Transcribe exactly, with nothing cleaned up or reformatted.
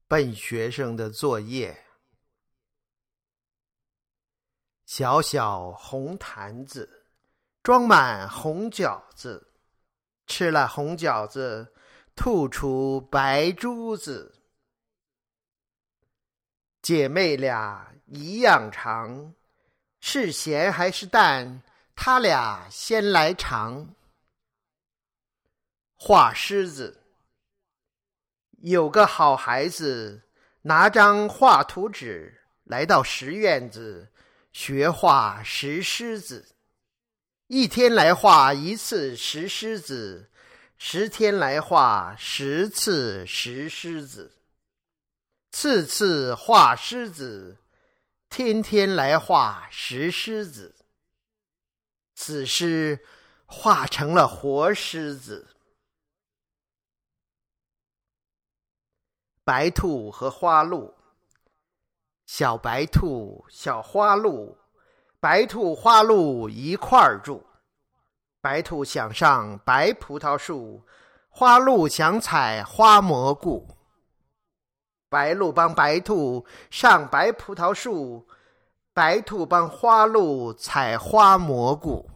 笨学生的作业。小小红坛子，装满红饺子，吃了红饺子，吐出白珠子。姐妹俩一样长，是咸还是淡，他俩先来尝。画狮子，有个好孩子，拿张画图纸来到石院子，学画石狮子。一天来画一次石狮子，十天来画十次石狮子。次次画狮子，天天来画石狮子。此狮画成了活狮子。白兔和花鹿，小白兔，小花鹿，白兔花鹿一块儿住。白兔想上白葡萄树，花鹿想采花蘑菇。白鹿帮白兔上白葡萄树，白兔帮花鹿采花蘑菇。